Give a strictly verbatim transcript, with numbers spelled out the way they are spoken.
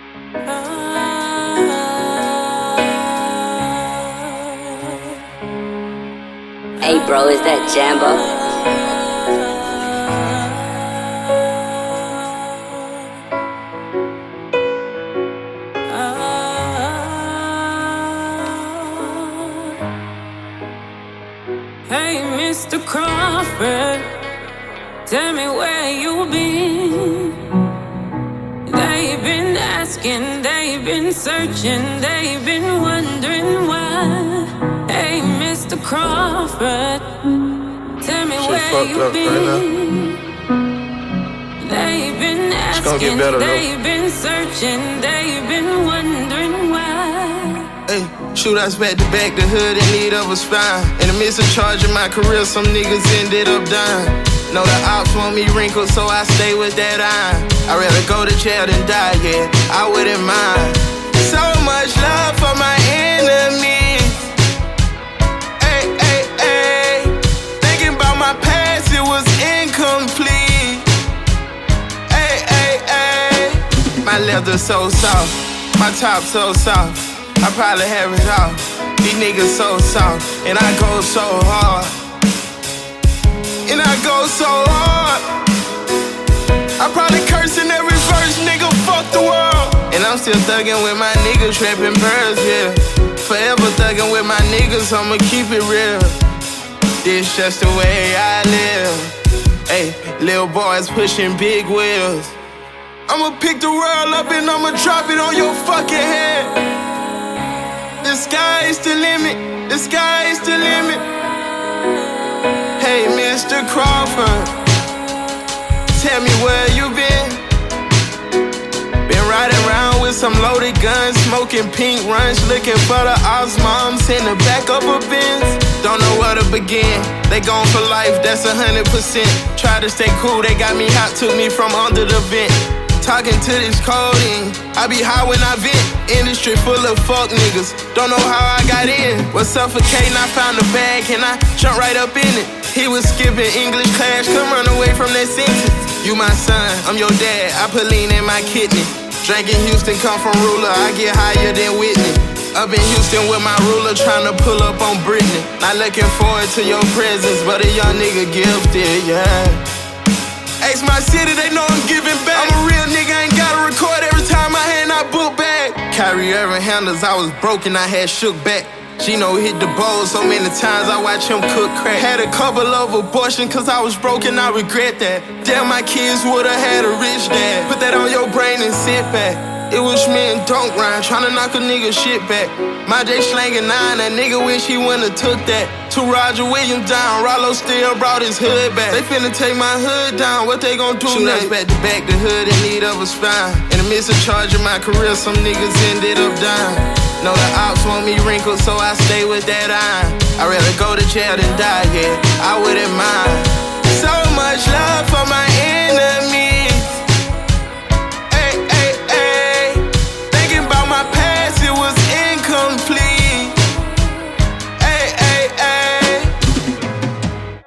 Hey bro, is that Jambo? Hey, Mister Crawford, tell me where you been. They've been asking, they've been searching, they've been wondering why. Hey, Mister Crawford, tell me Shit where you up been. Right they've been asking, better, they've been searching, they've been wondering why. Hey, shoot us back to back, the hood in need of a spine. In the midst of charging my career, some niggas ended up dying. Know the ops want me wrinkled, so I stay with that iron. I'd rather go to jail than die, yeah, I wouldn't mind. So much love for my enemies. Hey, hey, hey. Thinking about my past, it was incomplete. Hey, hey, hey. My leather so soft, my top so soft. I probably have it all. These niggas so soft, and I go so hard. And I go so hard. I probably curse in every verse, nigga, fuck the world. And I'm still thuggin' with my niggas, trapping birds, yeah. Forever thuggin' with my niggas, I'ma keep it real. This just the way I live. Hey, little boys pushing big wheels. I'ma pick the world up and I'ma drop it on your fucking head. The sky is the limit, the sky is the limit. Hey, Mister Crawford, tell me where you been. Been riding around with some loaded guns, smoking pink runs, looking for the ops moms in the back of a Benz. Don't know where to begin, they gone for life, that's a hundred percent. Try to stay cool, they got me hot, took me from under the vent. Talking to this codeine, I be high when I vent. Industry full of fuck niggas, don't know how I got in. Was suffocating, I found a bag and I jumped right up in it. He was skipping English class, couldn't run away from that sentence. You my son, I'm your dad, I put lean in my kidney. Drinking Houston, come from ruler, I get higher than Whitney. Up in Houston with my ruler, tryna pull up on Britney. Not looking forward to your presence, but a young nigga gifted, yeah. Ask my city, they know I'm giving back. I'm a real nigga, ain't gotta record every time I hand I book back. Kyrie Irving handles, I was broken, I had shook back. Gino hit the bowl so many times, I watch him cook crack. Had a couple of abortions, cause I was broken, I regret that. Damn, my kids would've had a rich dad. Put that on your brain and sit back. It was me and Dunk Rhyme, tryna knock a nigga shit back. My J slangin' nine, that nigga wish he wouldn't have took that. To Roger Williams down, Rollo still brought his hood back. They finna take my hood down, what they gon' do Shoot next? Us back to back, the hood in need of a spine. In the midst of charging my career, some niggas ended up dying. Know the ops want me wrinkled, so I stay with that iron. I'd rather go to jail than die, yeah, I wouldn't mind. So much love for my enemies.